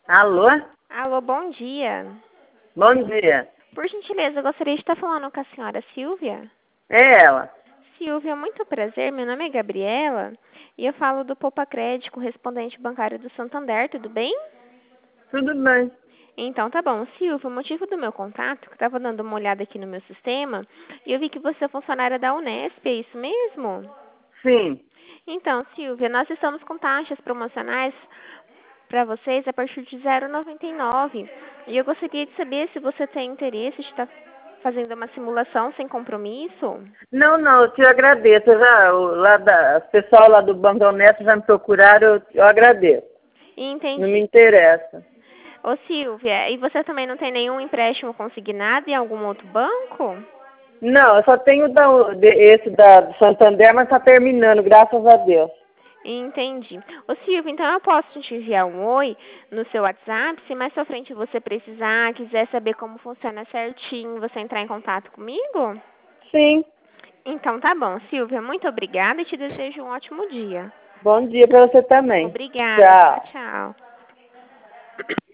Alô? Alô, bom dia. Bom dia. Por gentileza, eu gostaria de estar falando com a senhora Silvia. É ela. Silvia, muito prazer. Meu nome é Gabriela e eu falo do Poupa Crédito, correspondente bancário do Santander, tudo bem? Tudo bem? Então, tá bom. Silvia, o motivo do meu contato, que eu estava dando uma olhada aqui no meu sistema, e eu vi que você é funcionária da Unesp, é isso mesmo? Sim. Então, Silvia, nós estamos com taxas promocionais para vocês a partir de 0,99. E eu gostaria de saber se você tem interesse de estar fazendo uma simulação sem compromisso. Não, eu te agradeço. O pessoal lá do Banco Honesto já me procuraram, eu agradeço. Não me Entendi. interessa. Ô Silvia, e você também não tem nenhum empréstimo consignado em algum outro banco? Não, eu só tenho esse do Santander, mas está terminando, graças a Deus. Entendi. Ô Silvia, então eu posso te enviar um oi no seu WhatsApp, se mais pra frente você precisar, quiser saber como funciona certinho, você entrar em contato comigo? Sim. Então tá bom, Silvia, muito obrigada e te desejo um ótimo dia. Bom dia para você também. Obrigada, tchau, Tchau. tchau.